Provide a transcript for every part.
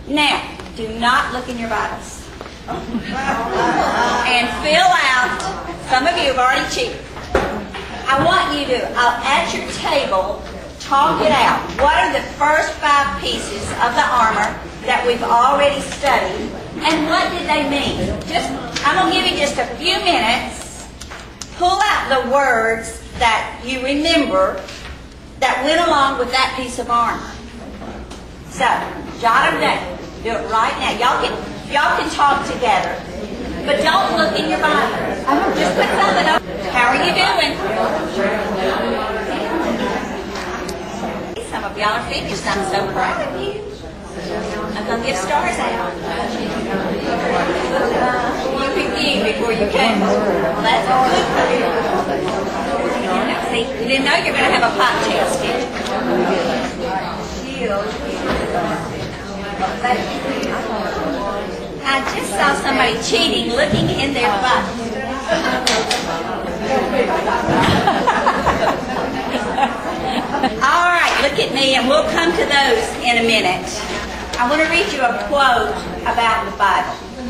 Now, do not look in your Bibles. And fill out, some of you have already cheated. I want you to, at your table, talk it out. What are the first 5 pieces of the armor that we've already studied? And what did they mean? I'm going to give you just a few minutes. Pull out the words that you remember that went along with that piece of armor. So, jot them down. Do it right now. Y'all can talk together. But don't look in your Bible. Just put something up. How are you doing? Some of y'all are finished. I'm so proud of you. I'm going to give stars out. You reviewed before you came. Well, that's good. See, you didn't know you were going to have a pot test, did you? I just saw somebody cheating, looking in their butt. All right, look at me, and we'll come to those in a minute. I want to read you a quote about the Bible.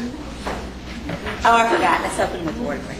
Oh, I forgot. Let's open with word prayer.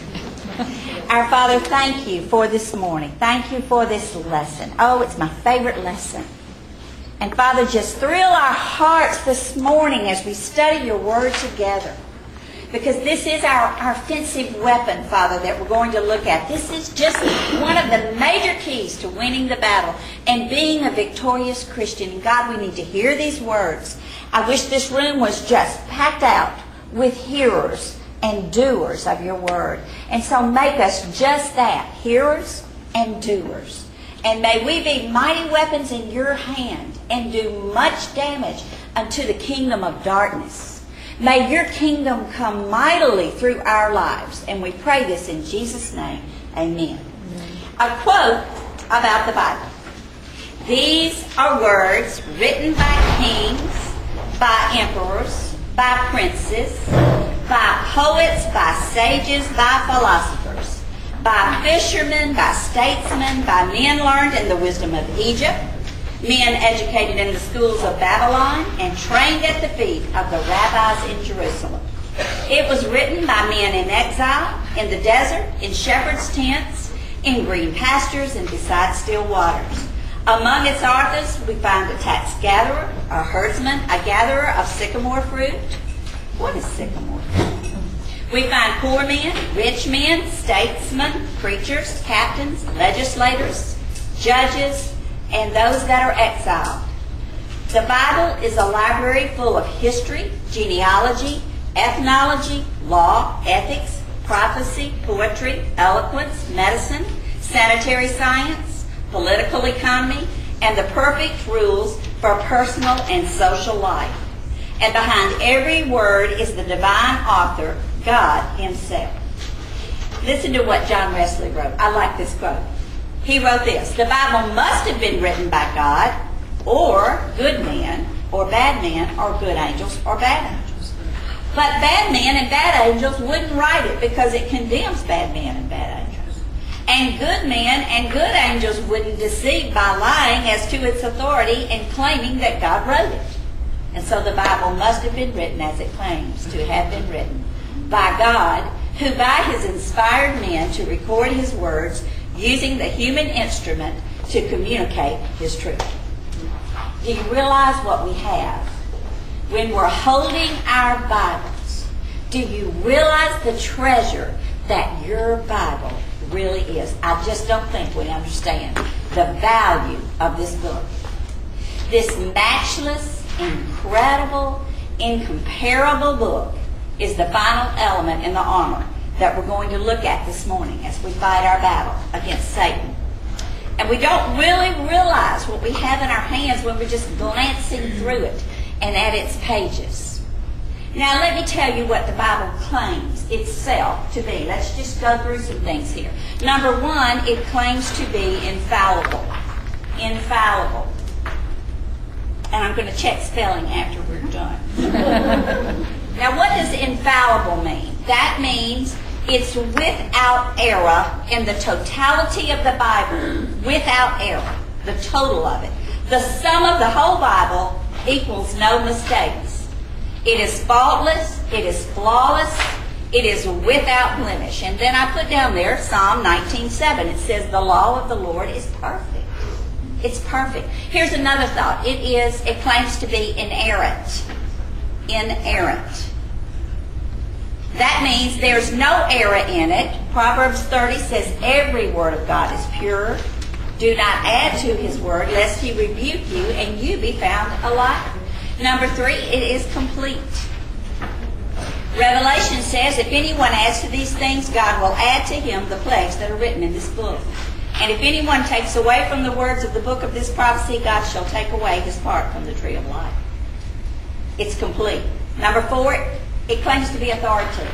Our Father, thank you for this morning. Thank you for this lesson. Oh, it's my favorite lesson. And Father, just thrill our hearts this morning as we study your word together. Because this is our offensive weapon, Father, that we're going to look at. This is just one of the major keys to winning the battle and being a victorious Christian. And God, we need to hear these words. I wish this room was just packed out with hearers and doers of your word. And so make us just that, hearers and doers. And may we be mighty weapons in your hand and do much damage unto the kingdom of darkness. May your kingdom come mightily through our lives. And we pray this in Jesus' name. Amen. A quote about the Bible. These are words written by kings, by emperors, by princes, by poets, by sages, by philosophers, by fishermen, by statesmen, by men learned in the wisdom of Egypt, men educated in the schools of Babylon, and trained at the feet of the rabbis in Jerusalem. It was written by men in exile, in the desert, in shepherds' tents, in green pastures, and beside still waters. Among its authors, we find a tax gatherer, a herdsman, a gatherer of sycamore fruit. What is sycamore fruit? We find poor men, rich men, statesmen, preachers, captains, legislators, judges, and those that are exiled. The Bible is a library full of history, genealogy, ethnology, law, ethics, prophecy, poetry, eloquence, medicine, sanitary science, political economy, and the perfect rules for personal and social life. And behind every word is the divine author, God himself. Listen to what John Wesley wrote. I like this quote. He wrote this: the Bible must have been written by God, or good men, or bad men, or good angels, or bad angels. But bad men and bad angels wouldn't write it because it condemns bad men and bad angels. And good men and good angels wouldn't deceive by lying as to its authority and claiming that God wrote it. And so the Bible must have been written as it claims to have been written by God, who by his inspired men to record his words, using the human instrument to communicate his truth. Do you realize what we have when we're holding our Bibles? Do you realize the treasure that your Bible really is? I just don't think we understand the value of this book. This matchless, incredible, incomparable book is the final element in the armor that we're going to look at this morning as we fight our battle against Satan. And we don't really realize what we have in our hands when we're just glancing through it and at its pages. Now let me tell you what the Bible claims itself to be. Let's just go through some things here. Number one, it claims to be infallible. Infallible. And I'm going to check spelling after we're done. Now what does infallible mean? That means it's without error in the totality of the Bible. Without error. The total of it. The sum of the whole Bible equals no mistakes. It is faultless. It is flawless. It is without blemish. And then I put down there Psalm 19:7. It says, the law of the Lord is perfect. It's perfect. Here's another thought. It claims to be inerrant. Inerrant. That means there's no error in it. Proverbs 30 says every word of God is pure. Do not add to his word, lest he rebuke you and you be found a liar. Number 3, it is complete. Revelation says if anyone adds to these things, God will add to him the plagues that are written in this book. And if anyone takes away from the words of the book of this prophecy, God shall take away his part from the tree of life. It's complete. Number 4, it claims to be authoritative.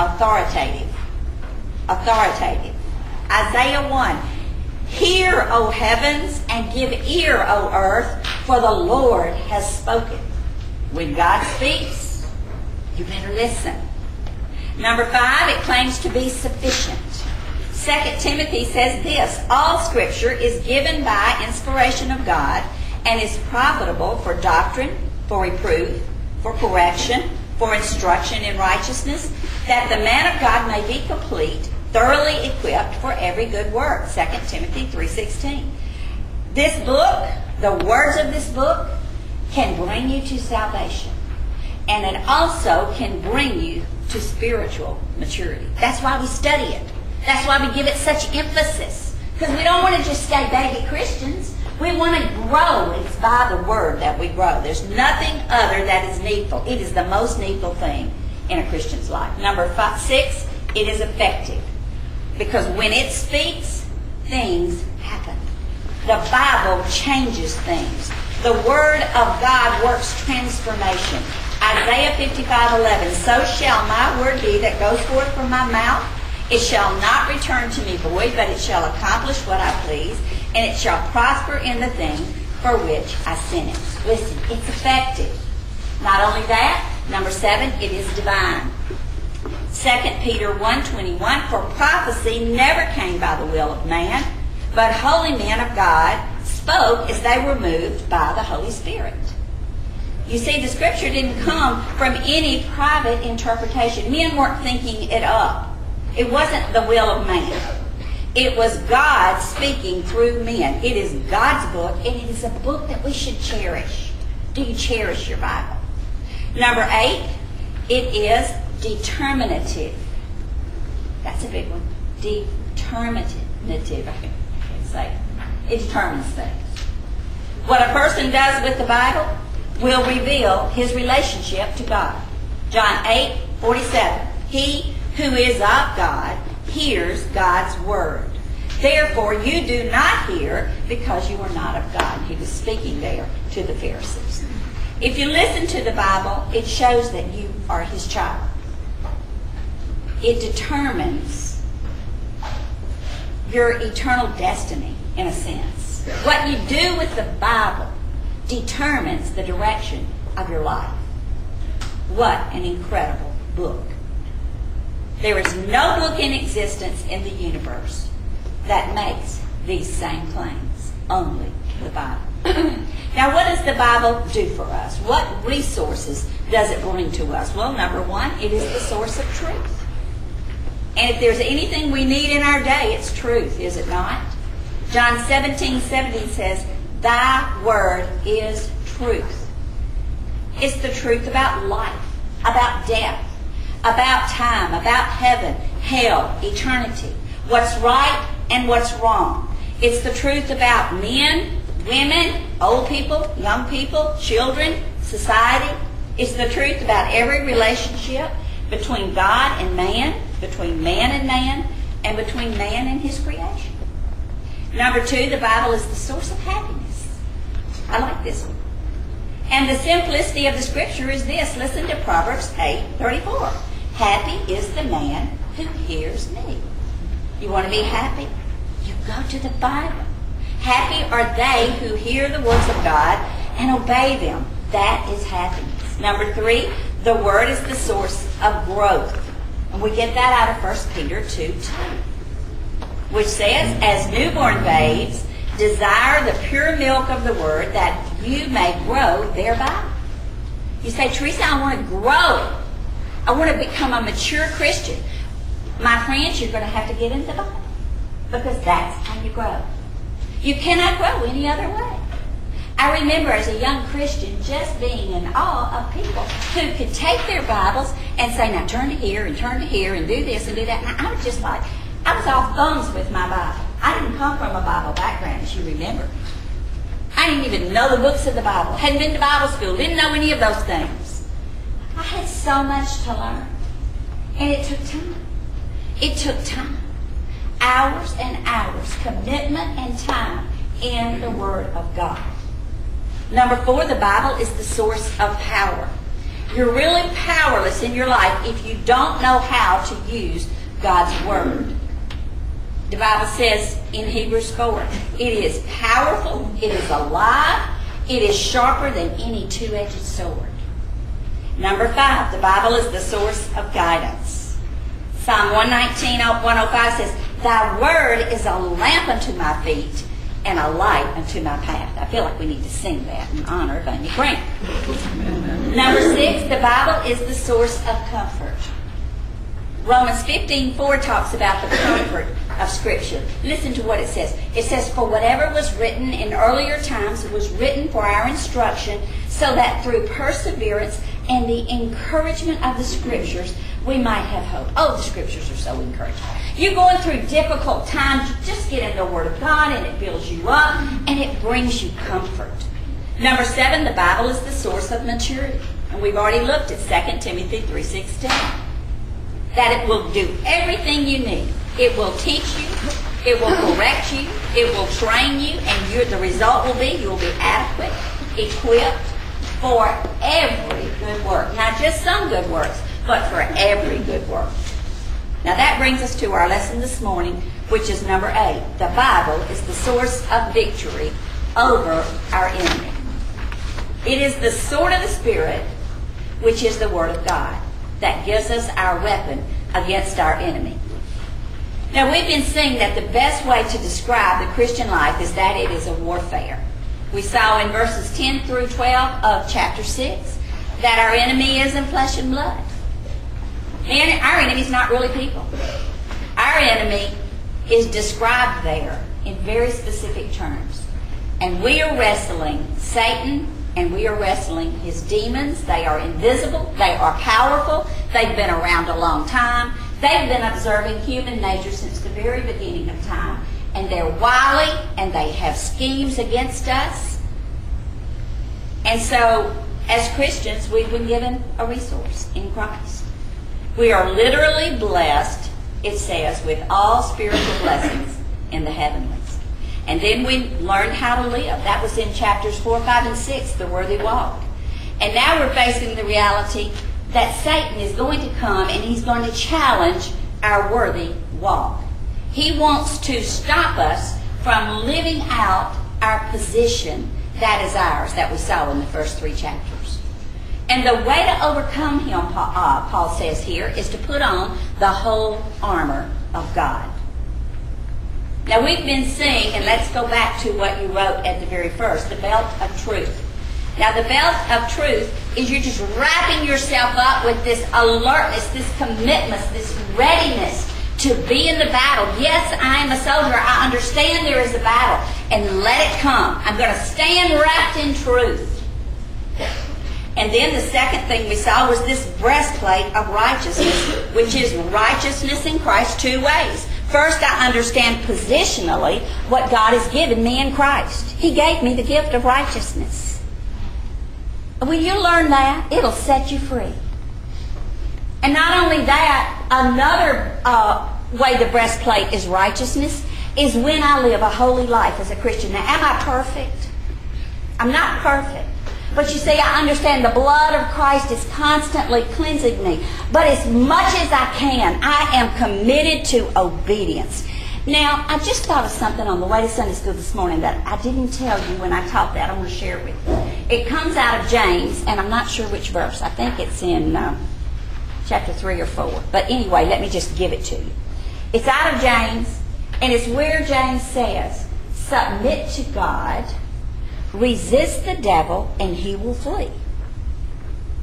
Isaiah 1. Hear, O heavens, and give ear, O earth, for the Lord has spoken. When God speaks, you better listen. Number 5, it claims to be sufficient. 2 Timothy says this, all Scripture is given by inspiration of God and is profitable for doctrine, for reproof, for correction, for instruction in righteousness, that the man of God may be complete, thoroughly equipped for every good work. 2 Timothy 3:16. This book, the words of this book, can bring you to salvation. And it also can bring you to spiritual maturity. That's why we study it. That's why we give it such emphasis. Because we don't want to just stay baby Christians. We want to grow. It's by the Word that we grow. There's nothing other that is needful. It is the most needful thing in a Christian's life. Number 6, it is effective. Because when it speaks, things happen. The Bible changes things. The Word of God works transformation. Isaiah 55:11, so shall my word be that goes forth from my mouth. It shall not return to me void, but it shall accomplish what I please, and it shall prosper in the thing for which I sent it. Listen, it's effective. Not only that, number 7, it is divine. 2 Peter 1:21, for prophecy never came by the will of man, but holy men of God spoke as they were moved by the Holy Spirit. You see, the Scripture didn't come from any private interpretation. Men weren't thinking it up. It wasn't the will of man. It was God speaking through men. It is God's book, and it is a book that we should cherish. Do you cherish your Bible? Number 8, it is determinative. That's a big one. Determinative. I can't say it. It determines things. What a person does with the Bible will reveal his relationship to God. John 8:47. He who is of God hears God's word. Therefore you do not hear because you are not of God. He was speaking there to the Pharisees. If you listen to the Bible, it shows that you are his child. It determines your eternal destiny, in a sense. What you do with the Bible determines the direction of your life. What an incredible book. There is no book in existence in the universe that makes these same claims. Only the Bible. Now, what does the Bible do for us? What resources does it bring to us? Well, number 1, it is the source of truth. And if there's anything we need in our day, it's truth, is it not? John 17:17 says, thy word is truth. It's the truth about life, about death, about time, about heaven, hell, eternity, what's right and what's wrong. It's the truth about men, women, old people, young people, children, society. It's the truth about every relationship between God and man, between man, and between man and his creation. Number 2, the Bible is the source of happiness. I like this one. And the simplicity of the Scripture is this. Listen to Proverbs 8:34. Happy is the man who hears me. You want to be happy? You go to the Bible. Happy are they who hear the words of God and obey them. That is happiness. Number 3, the Word is the source of growth. And we get that out of 1 Peter 2:2, which says, as newborn babes, desire the pure milk of the Word that you may grow thereby. You say, Teresa, I want to grow. I want to become a mature Christian. My friends, you're going to have to get into the Bible because that's how you grow. You cannot grow any other way. I remember as a young Christian just being in awe of people who could take their Bibles and say, now turn to here and turn to here and do this and do that. And I was just like, I was off thumbs with my Bible. I didn't come from a Bible background, as you remember. I didn't even know the books of the Bible. Hadn't been to Bible school. Didn't know any of those things. I had so much to learn. And it took time. It took time. Hours and hours. Commitment and time in the Word of God. Number 4, the Bible is the source of power. You're really powerless in your life if you don't know how to use God's Word. The Bible says in Hebrews 4, it is powerful, it is alive, it is sharper than any two-edged sword. Number 5, the Bible is the source of guidance. Psalm 119, 105 says, Thy Word is a lamp unto my feet and a light unto my path. I feel like we need to sing that in honor of Amy Grant. Number 6, the Bible is the source of comfort. Romans 15:4 talks about the comfort of Scripture. Listen to what it says. It says, For whatever was written in earlier times was written for our instruction, so that through perseverance and the encouragement of the Scriptures, we might have hope. Oh, the Scriptures are so encouraging. You're going through difficult times, you just get in the Word of God and it builds you up and it brings you comfort. Number 7, the Bible is the source of maturity. And we've already looked at 2 Timothy 3:16. That it will do everything you need. It will teach you, it will correct you, it will train you, and the result will be you will be adequate, equipped for every good work. Not just some good works, but for every good work. Now that brings us to our lesson this morning, which is number 8. The Bible is the source of victory over our enemy. It is the sword of the Spirit, which is the Word of God, that gives us our weapon against our enemy. Now we've been seeing that the best way to describe the Christian life is that it is a warfare. We saw in verses 10 through 12 of chapter 6 that our enemy isn't flesh and blood. And our enemy is not really people. Our enemy is described there in very specific terms. And we are wrestling Satan, and we are wrestling his demons. They are invisible. They are powerful. They've been around a long time. They've been observing human nature since the very beginning of time. And they're wily, and they have schemes against us. And so, as Christians, we've been given a resource in Christ. We are literally blessed, it says, with all spiritual blessings in the heavenlies. And then we learned how to live. That was in chapters 4, 5, and 6, the worthy walk. And now we're facing the reality that Satan is going to come and he's going to challenge our worthy walk. He wants to stop us from living out our position that is ours, that we saw in the first 3 chapters. And the way to overcome him, Paul says here, is to put on the whole armor of God. Now we've been seeing, and let's go back to what you wrote at the very first, the belt of truth. Now the belt of truth is you're just wrapping yourself up with this alertness, this commitment, this readiness to be in the battle. Yes, I am a soldier. I understand there is a battle. And let it come. I'm going to stand wrapped in truth. And then the second thing we saw was this breastplate of righteousness, which is righteousness in Christ 2 ways. First, I understand positionally what God has given me in Christ. He gave me the gift of righteousness. When you learn that, it'll set you free. And not only that, another way the breastplate is righteousness is when I live a holy life as a Christian. Now, am I perfect? I'm not perfect. But you see, I understand the blood of Christ is constantly cleansing me. But as much as I can, I am committed to obedience. Now, I just thought of something on the way to Sunday school this morning that I didn't tell you when I taught that. I want to share it with you. It comes out of James, and I'm not sure which verse. I think it's in chapter 3 or 4. But anyway, let me just give it to you. It's out of James, and it's where James says, submit to God, resist the devil, and he will flee.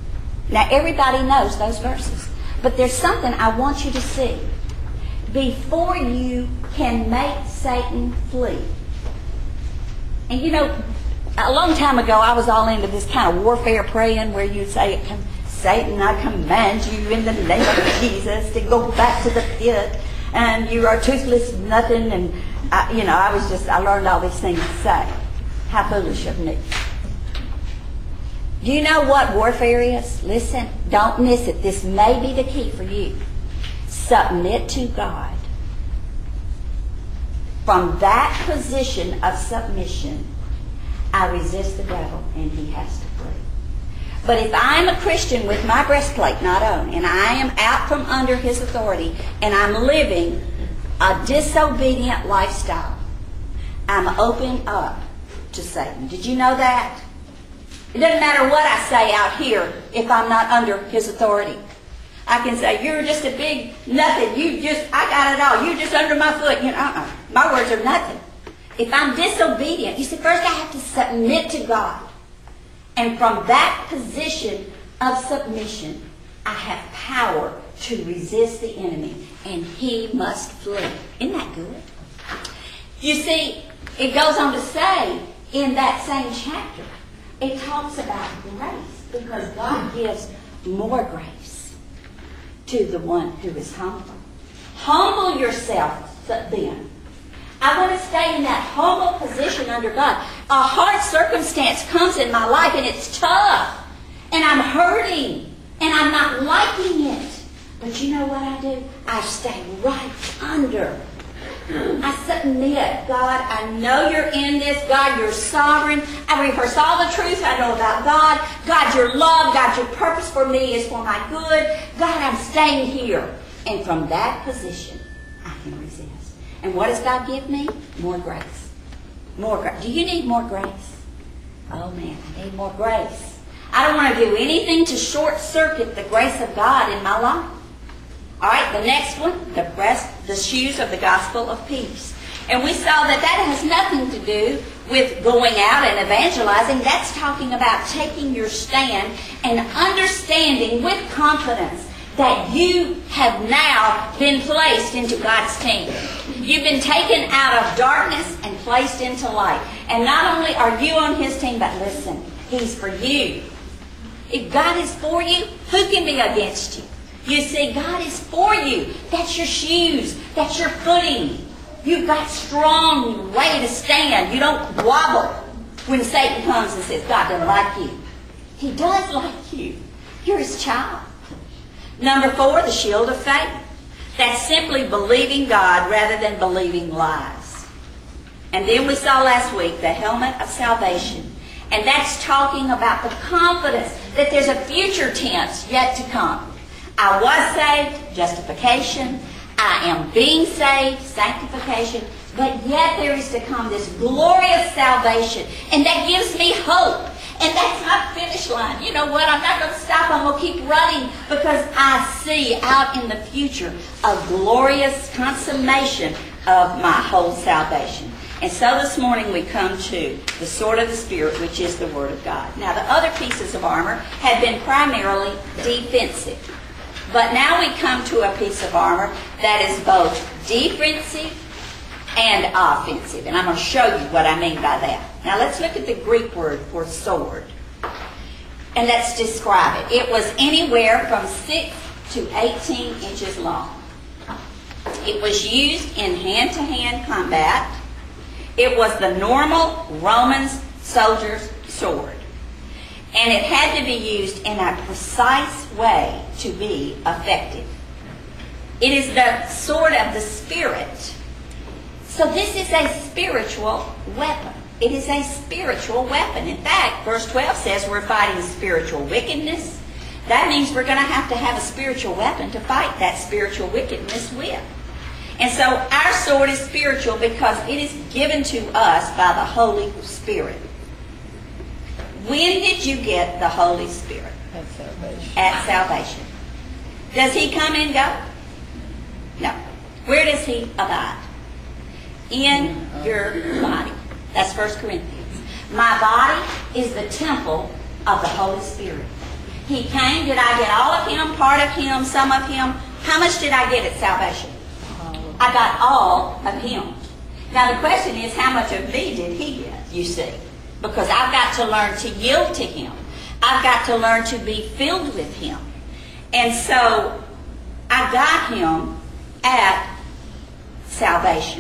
Now, everybody knows those verses. But there's something I want you to see. Before you can make Satan flee. And you know, a long time ago, I was all into this kind of warfare praying where you'd say, Satan, I command you in the name of Jesus to go back to the pit. And you are toothless nothing. And, I learned all these things to say. How foolish of me. Do you know what warfare is? Listen, don't miss it. This may be the key for you. Submit to God. From that position of submission, I resist the devil and he has to flee. But if I'm a Christian with my breastplate not on, and I am out from under his authority, and I'm living a disobedient lifestyle, I'm open up to Satan. Did you know that? It doesn't matter what I say out here if I'm not under his authority. I can say, you're just a big nothing. I got it all. You're just under my foot. My words are nothing. If I'm disobedient, you see, first I have to submit to God. And from that position of submission, I have power to resist the enemy. And he must flee. Isn't that good? You see, it goes on to say in that same chapter, it talks about grace. Because God gives more grace to the one who is humble. Humble yourself then. I want to stay in that humble position under God. A hard circumstance comes in my life and it's tough. And I'm hurting. And I'm not liking it. But you know what I do? I stay right under. I submit. God, I know you're in this. God, you're sovereign. I rehearse all the truth I know about God. God, your love. God, your purpose for me is for my good. God, I'm staying here. And from that position, I can resist. And what does God give me? More grace. More grace. Do you need more grace? Oh man, I need more grace. I don't want to do anything to short circuit the grace of God in my life. All right, the next one, the shoes of the gospel of peace. And we saw that has nothing to do with going out and evangelizing. That's talking about taking your stand and understanding with confidence that you have now been placed into God's team. You've been taken out of darkness and placed into light. And not only are you on his team, but listen, he's for you. If God is for you, who can be against you? You see, God is for you. That's your shoes. That's your footing. You've got strong way to stand. You don't wobble when Satan comes and says, God doesn't like you. He does like you. You're his child. Number 4, the shield of faith. That's simply believing God rather than believing lies. And then we saw last week the helmet of salvation. And that's talking about the confidence that there's a future tense yet to come. I was saved, justification. I am being saved, sanctification. But yet there is to come this glorious salvation. And that gives me hope. And that's my finish line. You know what? I'm not going to stop. I'm going to keep running because I see out in the future a glorious consummation of my whole salvation. And so this morning we come to the sword of the Spirit, which is the Word of God. Now the other pieces of armor had been primarily defensive. But now we come to a piece of armor that is both defensive and offensive. And I'm going to show you what I mean by that. Now let's look at the Greek word for sword. And let's describe it. It was anywhere from 6 to 18 inches long. It was used in hand-to-hand combat. It was the normal Roman soldier's sword. And it had to be used in a precise way to be effective. It is the sword of the Spirit. So this is a spiritual weapon. It is a spiritual weapon. In fact, verse 12 says we're fighting spiritual wickedness. That means we're going to have a spiritual weapon to fight that spiritual wickedness with. And so our sword is spiritual because it is given to us by the Holy Spirit. When did you get the Holy Spirit? At salvation. At salvation. Does he come and go? No. Where does he abide? In your body. That's 1 Corinthians. My body is the temple of the Holy Spirit. He came. Did I get all of him, part of him, some of him? How much did I get at salvation? I got all of him. Now the question is, how much of me did he get, you see? Because I've got to learn to yield to him. I've got to learn to be filled with him. And so I got him at salvation.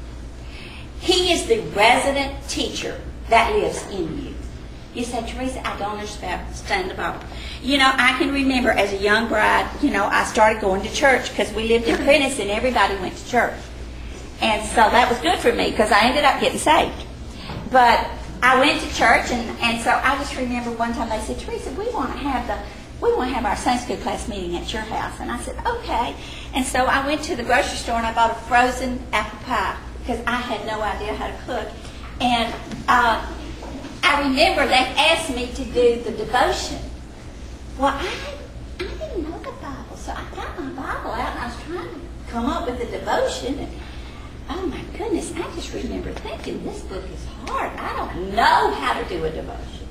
He is the resident teacher that lives in you. You say, Teresa, I don't understand the Bible. You know, I can remember as a young bride, I started going to church because we lived in Prentice and everybody went to church. And so that was good for me because I ended up getting saved. But I went to church and so I just remember one time they said, Teresa, we want to have our Sunday school class meeting at your house. And I said, okay. And so I went to the grocery store and I bought a frozen apple pie because I had no idea how to cook. And I remember they asked me to do the devotion. Well, I didn't know the Bible, so I got my Bible out and I was trying to come up with the devotion. And, oh my goodness, I just remember thinking, this book is hard. I don't know how to do a devotion.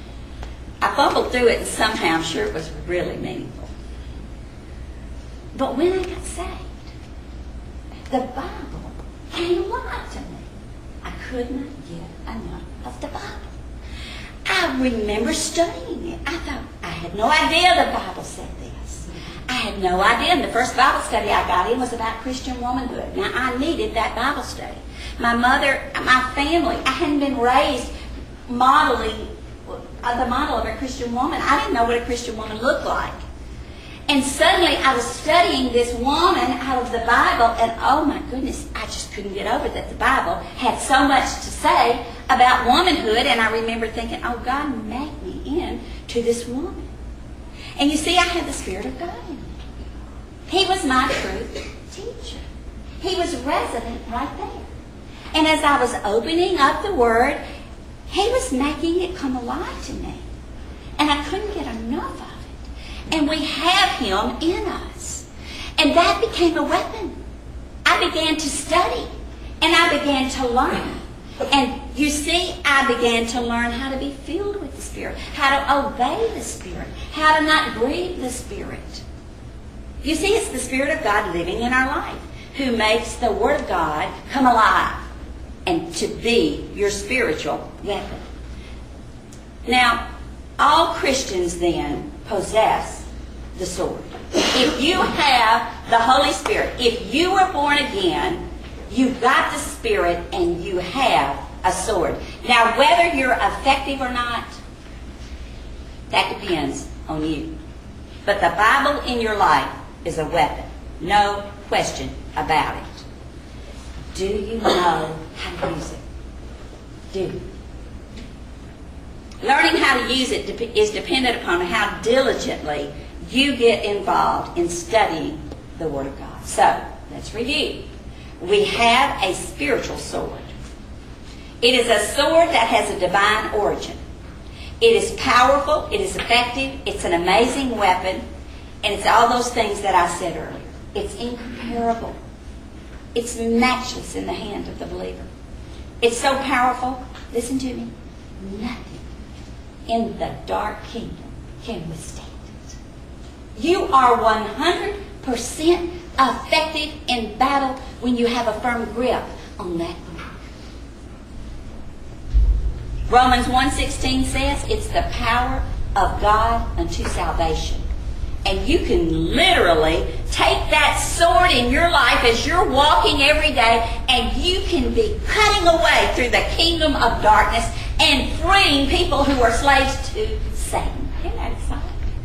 I fumbled through it and somehow I'm sure it was really meaningful. But when I got saved, the Bible came alive to me. I could not get enough of the Bible. I remember studying it. I thought, I had no idea the Bible said this. I had no idea. And the first Bible study I got in was about Christian womanhood. Now, I needed that Bible study. My mother, my family, I hadn't been raised modeling the model of a Christian woman. I didn't know what a Christian woman looked like. And suddenly I was studying this woman out of the Bible, and oh my goodness, I just couldn't get over that the Bible had so much to say about womanhood. And I remember thinking, oh, God, make me into this woman. And you see, I had the Spirit of God in me. He was my truth teacher. He was resident right there. And as I was opening up the Word, He was making it come alive to me. And I couldn't get enough of it. And we have Him in us. And that became a weapon. I began to study. And I began to learn. And you see, I began to learn how to be filled with the Spirit. How to obey the Spirit. How to not grieve the Spirit. You see, it's the Spirit of God living in our life who makes the Word of God come alive and to be your spiritual weapon. Now, all Christians then possess the sword. If you have the Holy Spirit, if you were born again, you've got the Spirit and you have a sword. Now, whether you're effective or not, that depends on you. But the Bible in your life is a weapon. No question about it. Do you know how to use it? Do you? Learning how to use it is dependent upon how diligently you get involved in studying the Word of God. So, let's review. We have a spiritual sword. It is a sword that has a divine origin. It is powerful, it is effective, it's an amazing weapon, and it's all those things that I said earlier. It's incomparable. It's matchless in the hand of the believer. It's so powerful, listen to me, nothing in the dark kingdom can withstand it. You are 100% effective in battle when you have a firm grip on that book. Romans 1:16 says it's the power of God unto salvation. And you can literally take that sword in your life as you're walking every day, and you can be cutting away through the kingdom of darkness and freeing people who are slaves to Satan. Isn't that exciting?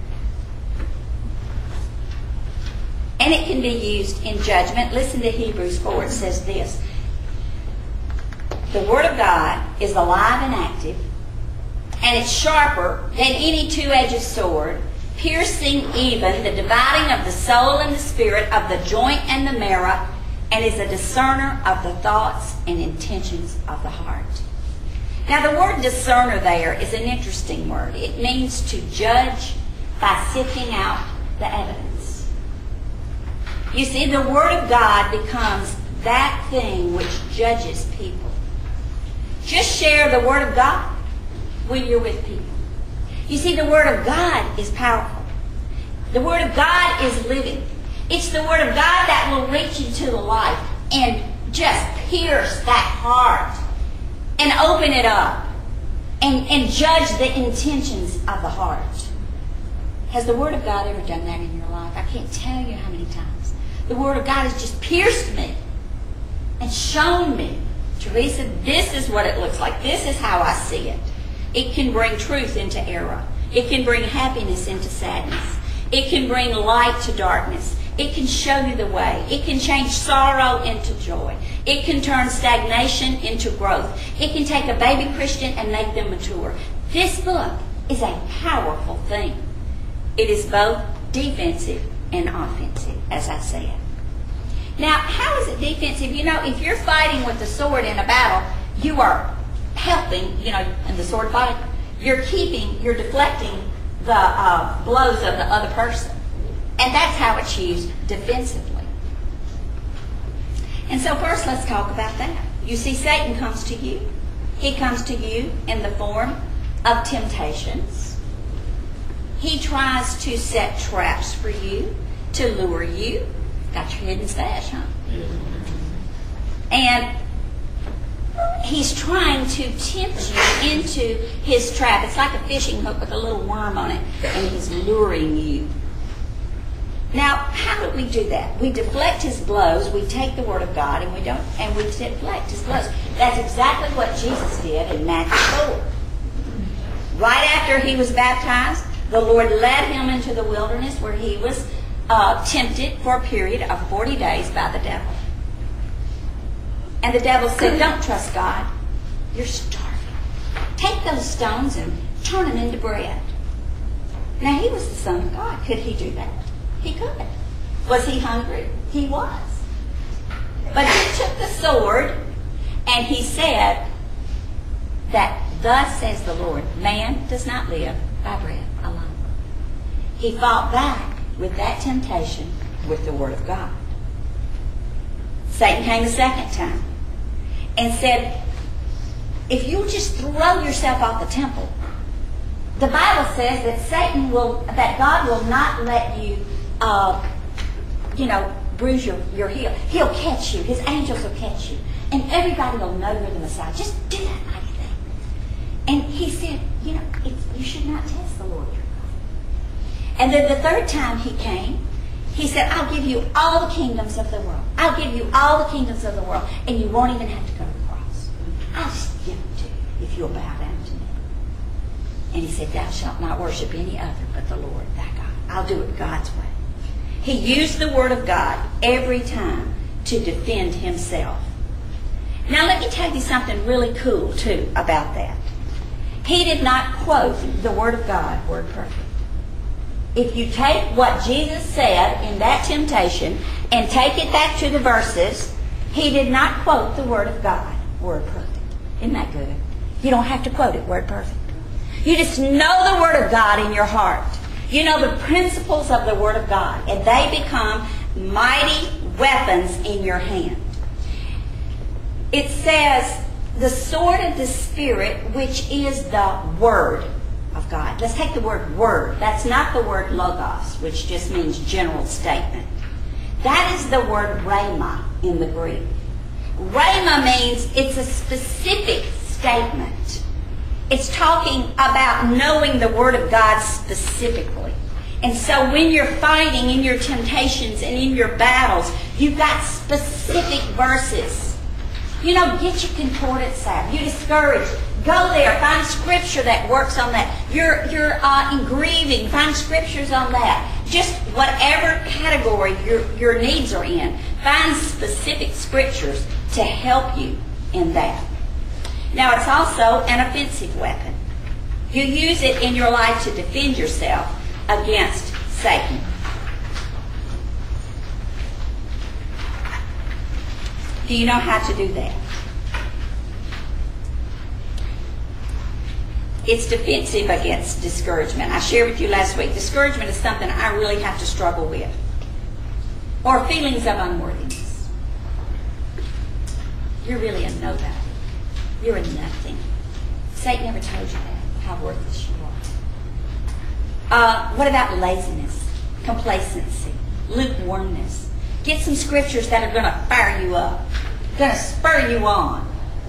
And it can be used in judgment. Listen to Hebrews 4. It says this. The Word of God is alive and active, and it's sharper than any two-edged sword, piercing even the dividing of the soul and the spirit, of the joint and the marrow, and is a discerner of the thoughts and intentions of the heart. Now, the word discerner there is an interesting word. It means to judge by sifting out the evidence. You see, the Word of God becomes that thing which judges people. Just share the Word of God when you're with people. You see, the Word of God is powerful. The Word of God is living. It's the Word of God that will reach into the life and just pierce that heart and open it up and judge the intentions of the heart. Has the Word of God ever done that in your life? I can't tell you how many times. The Word of God has just pierced me and shown me, Teresa, this is what it looks like. This is how I see it. It can bring truth into error. It can bring happiness into sadness. It can bring light to darkness. It can show you the way. It can change sorrow into joy. It can turn stagnation into growth. It can take a baby Christian and make them mature. This book is a powerful thing. It is both defensive and offensive, as I said. Now, how is it defensive? You know, if you're fighting with the sword in a battle, you are helping, in the sword fight. You're deflecting the blows of the other person. And that's how it's used defensively. And so first, let's talk about that. You see, Satan comes to you. He comes to you in the form of temptations. He tries to set traps for you, to lure you. Got your hidden stash, huh? And he's trying to tempt you into his trap. It's like a fishing hook with a little worm on it, and he's luring you. Now, how do we do that? We deflect his blows. We take the Word of God and we deflect his blows. That's exactly what Jesus did in Matthew 4. Right after he was baptized, the Lord led him into the wilderness where he was tempted for a period of 40 days by the devil. And the devil said, don't trust God. You're starving. Take those stones and turn them into bread. Now, he was the Son of God. Could he do that? He could. Was he hungry? He was. But he took the sword and he said that, thus says the Lord, man does not live by bread alone. He fought back with that temptation with the Word of God. Satan came a second time and said, if you just throw yourself off the temple, the Bible says that God will not let you bruise your heel. He'll catch you. His angels will catch you. And everybody will know you're the Messiah. Just do that mighty thing. And he said, you should not test the Lord your God. And then the third time he came, he said, I'll give you all the kingdoms of the world. I'll give you all the kingdoms of the world. And you won't even have to go to the cross. I'll just give them to you if you'll bow down to me. And he said, thou shalt not worship any other but the Lord thy God. I'll do it God's way. He used the Word of God every time to defend himself. Now let me tell you something really cool, too, about that. He did not quote the Word of God word perfect. If you take what Jesus said in that temptation and take it back to the verses, he did not quote the Word of God word perfect. Isn't that good? You don't have to quote it word perfect. You just know the Word of God in your heart. You know the principles of the Word of God, and they become mighty weapons in your hand. It says, the sword of the Spirit, which is the Word of God. Let's take the word word. That's not the word logos, which just means general statement. That is the word rhema in the Greek. Rhema means it's a specific statement. It's talking about knowing the Word of God specifically. And so when you're fighting in your temptations and in your battles, you've got specific verses. Get your concordance out. You're discouraged. Go there. Find scripture that works on that. You're in grieving. Find scriptures on that. Just whatever category your needs are in. Find specific scriptures to help you in that. Now, it's also an offensive weapon. You use it in your life to defend yourself against Satan. Do you know how to do that? It's defensive against discouragement. I shared with you last week, discouragement is something I really have to struggle with. Or feelings of unworthiness. You're really a nobody. You're a nothing. Satan never told you that, how worthless you are. What about laziness, complacency, lukewarmness? Get some scriptures that are going to fire you up, going to spur you on.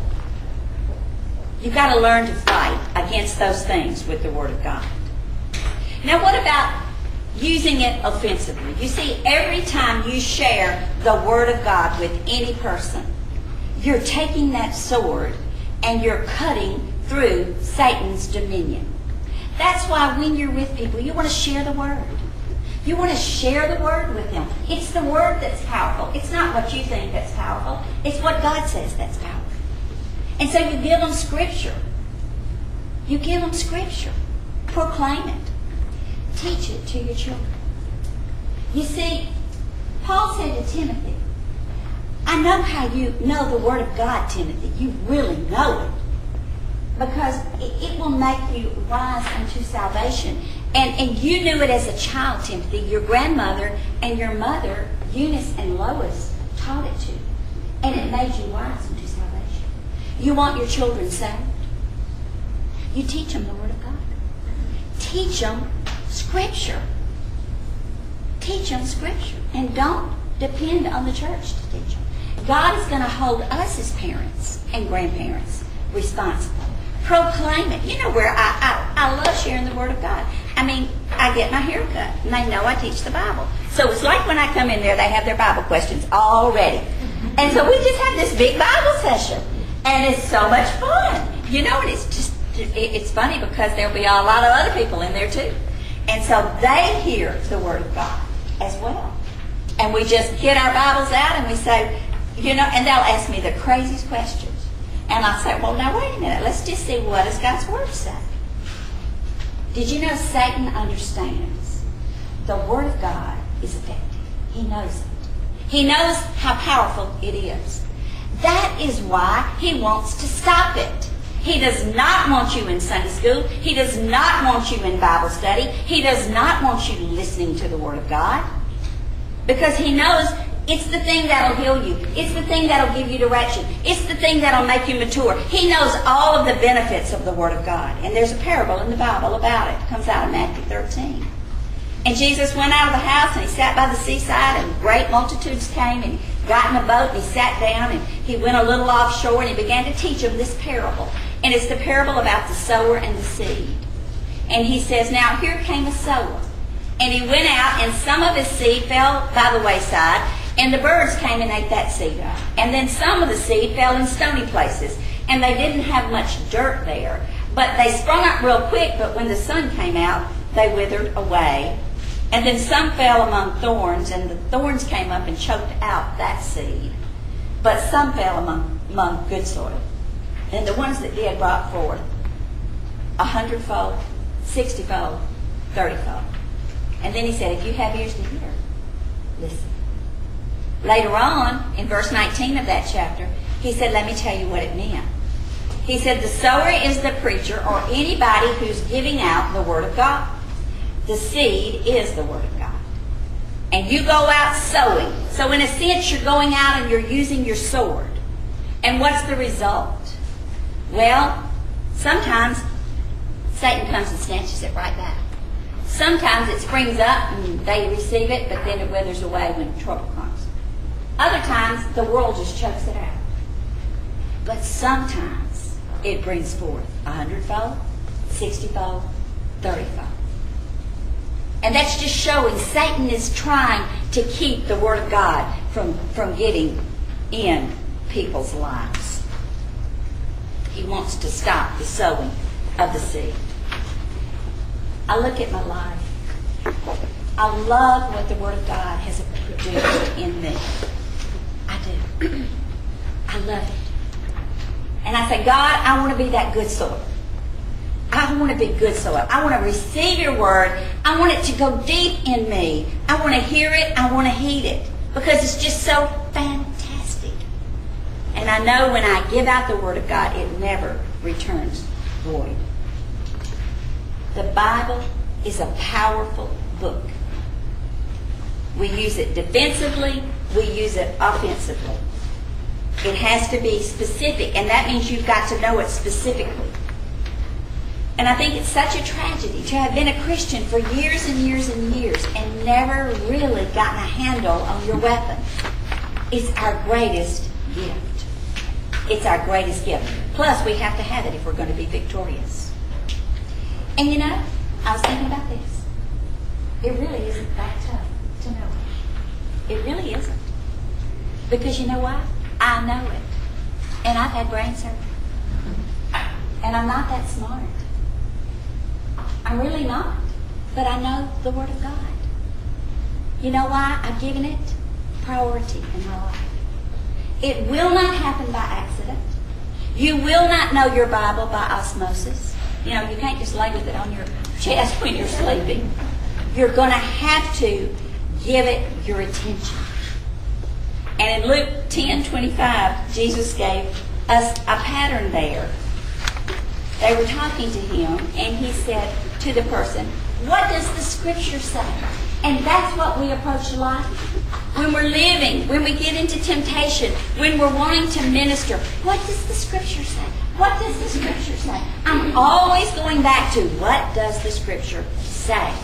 You've got to learn to fight against those things with the Word of God. Now, what about using it offensively? You see, every time you share the Word of God with any person, you're taking that sword and you're cutting through Satan's dominion. That's why when you're with people, you want to share the Word. You want to share the Word with them. It's the Word that's powerful. It's not what you think that's powerful. It's what God says that's powerful. And so you give them Scripture. You give them Scripture. Proclaim it. Teach it to your children. You see, Paul said to Timothy, I know how you know the Word of God, Timothy. You really know it. Because it will make you wise unto salvation. And you knew it as a child, Timothy. Your grandmother and your mother, Eunice and Lois, taught it to you. And it made you wise unto salvation. You want your children saved? You teach them the Word of God. Teach them Scripture. Teach them Scripture. And don't depend on the church to teach them. God is going to hold us as parents and grandparents responsible. Proclaim it. You know where I love sharing the Word of God. I mean, I get my hair cut, and they know I teach the Bible. So it's like when I come in there, they have their Bible questions all ready. And so we just have this big Bible session. And it's so much fun. You know, and it's funny because there'll be a lot of other people in there too. And so they hear the Word of God as well. And we just get our Bibles out and we say, you know, and they'll ask me the craziest questions. And I'll say, well, now wait a minute. Let's just see, what does God's Word say? Did you know Satan understands the Word of God is effective? He knows it. He knows how powerful it is. That is why he wants to stop it. He does not want you in Sunday school. He does not want you in Bible study. He does not want you listening to the Word of God. Because he knows it's the thing that'll heal you. It's the thing that'll give you direction. It's the thing that'll make you mature. He knows all of the benefits of the Word of God. And there's a parable in the Bible about it. It comes out of Matthew 13. And Jesus went out of the house and he sat by the seaside, and great multitudes came, and he got in a boat and he sat down and he went a little offshore and he began to teach them this parable. And it's the parable about the sower and the seed. And he says, now here came a sower. And he went out, and some of his seed fell by the wayside, and the birds came and ate that seed up. And then some of the seed fell in stony places, and they didn't have much dirt there. But they sprung up real quick, but when the sun came out, they withered away. And then some fell among thorns, and the thorns came up and choked out that seed. But some fell among good soil. And the ones that did brought forth 100-fold, 60-fold, 30-fold. And then he said, if you have ears to hear, listen. Later on, in verse 19 of that chapter, he said, let me tell you what it meant. He said, the sower is the preacher, or anybody who's giving out the Word of God. The seed is the Word of God. And you go out sowing. So in a sense, you're going out and you're using your sword. And what's the result? Well, sometimes Satan comes and snatches it right back. Sometimes it springs up and they receive it, but then it withers away when trouble comes. Other times, the world just chokes it out. But sometimes it brings forth 100-fold, 60-fold, 30-fold. And that's just showing Satan is trying to keep the Word of God from getting in people's lives. He wants to stop the sowing of the seed. I look at my life. I love what the Word of God has produced in me. I do. I love it. And I say, God, I want to be that good soil. I want to be good soil. I want to receive your Word. I want it to go deep in me. I want to hear it. I want to heed it. Because it's just so fantastic. And I know when I give out the Word of God, it never returns void. The Bible is a powerful book. We use it defensively. We use it offensively. It has to be specific, and that means you've got to know it specifically. And I think it's such a tragedy to have been a Christian for years and years and years and never really gotten a handle on your weapon. It's our greatest gift. It's our greatest gift. Plus, we have to have it if we're going to be victorious. And you know, I was thinking about this. It really isn't that tough to know it. It really isn't. Because you know what? I know it. And I've had brain surgery. And I'm not that smart. I'm really not. But I know the Word of God. You know why? I've given it priority in my life. It will not happen by accident. You will not know your Bible by osmosis. You know, you can't just lay with it on your chest when you're sleeping. You're going to have to give it your attention. And in Luke 10:25, Jesus gave us a pattern there. They were talking to him, and he said to the person, "What does the Scripture say?" And that's what we approach life. When we're living, when we get into temptation, when we're wanting to minister, what does the Scripture say? What does the Scripture say? I'm always going back to, what does the Scripture say?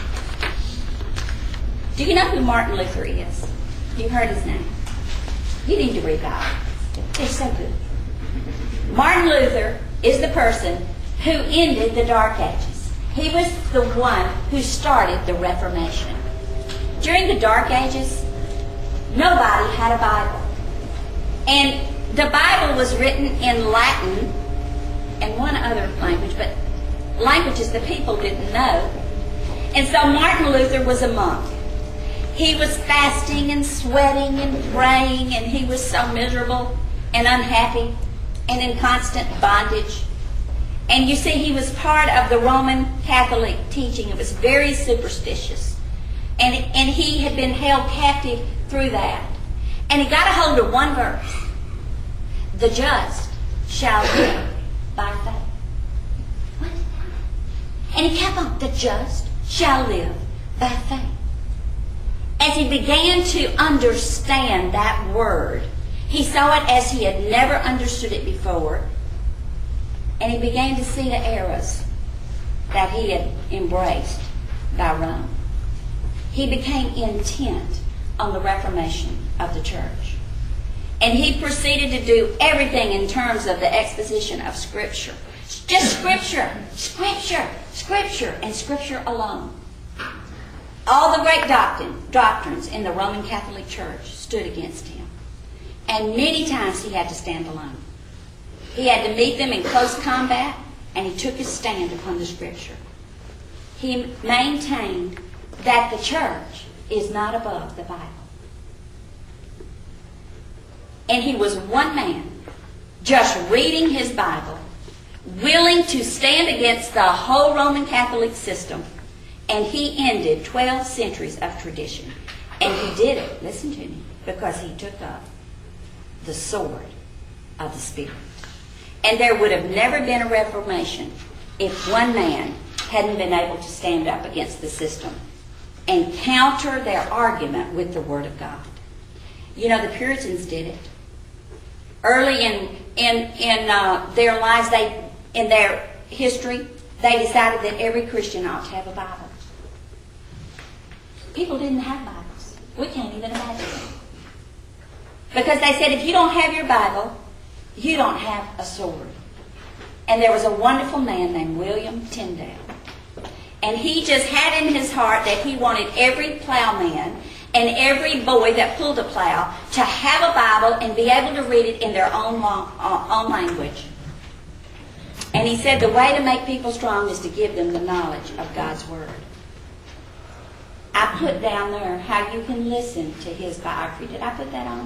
Do you know who Martin Luther is? You've heard his name. You need to read that. They're so good. Martin Luther is the person who ended the Dark Ages. He was the one who started the Reformation. During the Dark Ages, nobody had a Bible. And the Bible was written in Latin and one other language, but languages the people didn't know. And so Martin Luther was a monk. He was fasting and sweating and praying, and he was so miserable and unhappy and in constant bondage. And you see, he was part of the Roman Catholic teaching. It was very superstitious. And he had been held captive through that. And he got a hold of one verse. The just shall live by faith. What is that? And he kept on, the just shall live by faith. As he began to understand that word, he saw it as he had never understood it before. And he began to see the errors that he had embraced by Rome. He became intent on the reformation of the church. And he proceeded to do everything in terms of the exposition of Scripture. Just Scripture, Scripture, Scripture, and Scripture alone. All the great doctrines in the Roman Catholic Church stood against him. And many times he had to stand alone. He had to meet them in close combat, and he took his stand upon the Scripture. He maintained that the church is not above the Bible. And he was one man, just reading his Bible, willing to stand against the whole Roman Catholic system. And he ended 12 centuries of tradition. And he did it, listen to me, because he took up the sword of the Spirit. And there would have never been a Reformation if one man hadn't been able to stand up against the system and counter their argument with the Word of God. You know, the Puritans did it. Early in their lives, in their history, they decided that every Christian ought to have a Bible. People didn't have Bibles. We can't even imagine it. Because they said, if you don't have your Bible, you don't have a sword. And there was a wonderful man named William Tyndale. And he just had in his heart that he wanted every plowman and every boy that pulled a plow to have a Bible and be able to read it in their own language. And he said the way to make people strong is to give them the knowledge of God's Word. I put down there how you can listen to his biography. Did I put that on?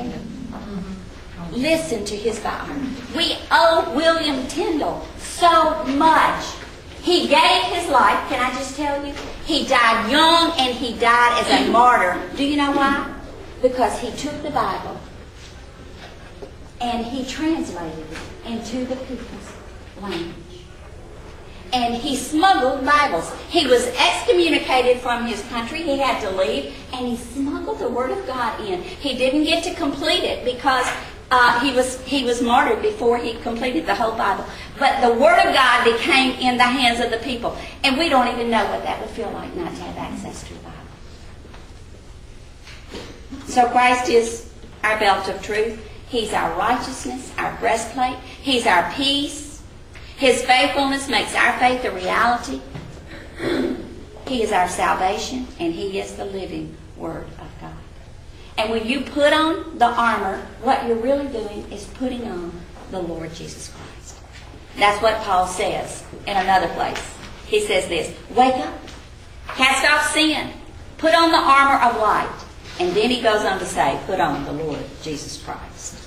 Listen to his biography. We owe William Tyndale so much. He gave his life, can I just tell you? He died young and he died as a martyr. Do you know why? Because he took the Bible and he translated it into the people's language. And he smuggled Bibles. He was excommunicated from his country. He had to leave. And he smuggled the Word of God in. He didn't get to complete it because He was martyred before he completed the whole Bible. But the Word of God became in the hands of the people. And we don't even know what that would feel like not to have access to the Bible. So Christ is our belt of truth. He's our righteousness, our breastplate. He's our peace. His faithfulness makes our faith a reality. He is our salvation, and He is the living Word of God. And when you put on the armor, what you're really doing is putting on the Lord Jesus Christ. That's what Paul says in another place. He says this, wake up, cast off sin, put on the armor of light. And then he goes on to say, put on the Lord Jesus Christ.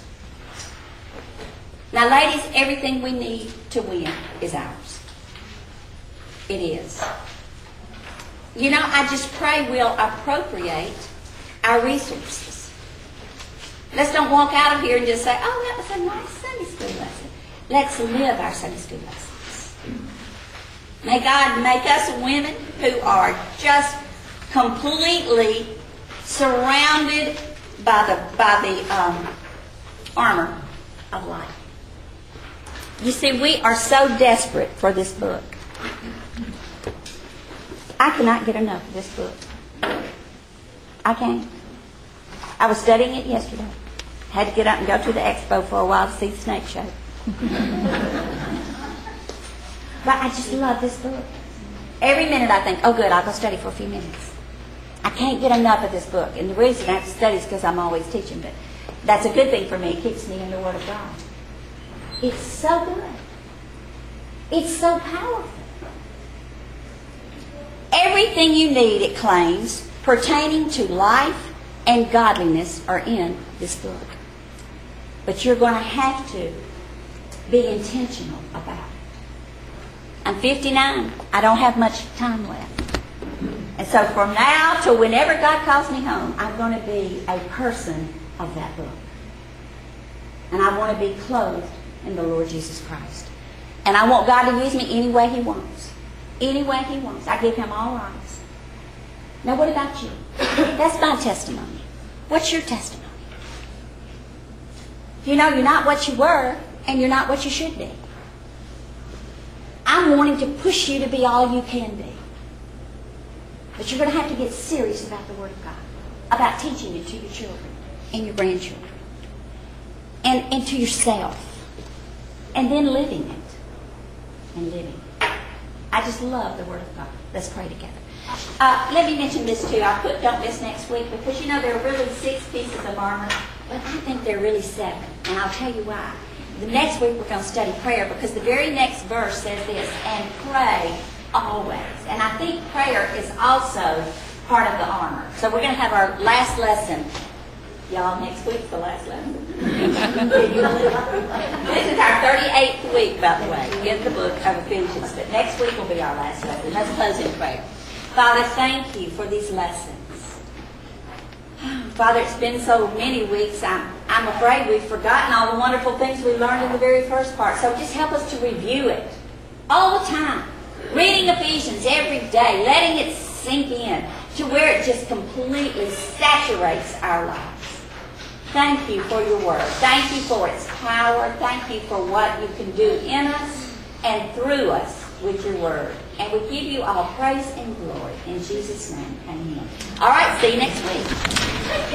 Now, ladies, everything we need to win is ours. It is. You know, I just pray we'll appropriate our resources. Let's don't walk out of here and just say, oh, that was a nice Sunday school lesson. Let's live our Sunday school lessons. May God make us women who are just completely surrounded by the armor of light. You see, we are so desperate for this book. I cannot get enough of this book. I can't. I was studying it yesterday. Had to get up and go to the expo for a while to see the snake show. But I just love this book. Every minute I think, oh good, I'll go study for a few minutes. I can't get enough of this book. And the reason I have to study is because I'm always teaching. But that's a good thing for me. It keeps me in the Word of God. It's so good. It's so powerful. Everything you need, it claims, pertaining to life and godliness are in this book. But you're going to have to be intentional about it. I'm 59. I don't have much time left. And so from now to whenever God calls me home, I'm going to be a person of that book. And I want to be clothed in the Lord Jesus Christ. And I want God to use me any way He wants. Any way He wants. I give Him all rights. Now what about you? That's my testimony. What's your testimony? You know, you're not what you were, and you're not what you should be. I'm wanting to push you to be all you can be. But you're going to have to get serious about the Word of God. About teaching it to your children and your grandchildren. And to yourself. And then living it. And living it. I just love the Word of God. Let's pray together. Let me mention this too. I'll put don't miss next week because you know there are really 6 pieces of armor, but I think there are really 7. And I'll tell you why. The next week we're going to study prayer because the very next verse says this, and pray always. And I think prayer is also part of the armor. So we're going to have our last lesson. Y'all, next week's the last lesson. This is our 38th week, by the way, in the book of Ephesians. But next week will be our last lesson. Let's close in prayer. Father, thank you for these lessons. Father, it's been so many weeks. I'm afraid we've forgotten all the wonderful things we learned in the very first part. So just help us to review it all the time. Reading Ephesians every day, letting it sink in to where it just completely saturates our lives. Thank you for your word. Thank you for its power. Thank you for what you can do in us and through us with your word. And we give you all praise and glory. In Jesus' name, amen. All right, see you next week.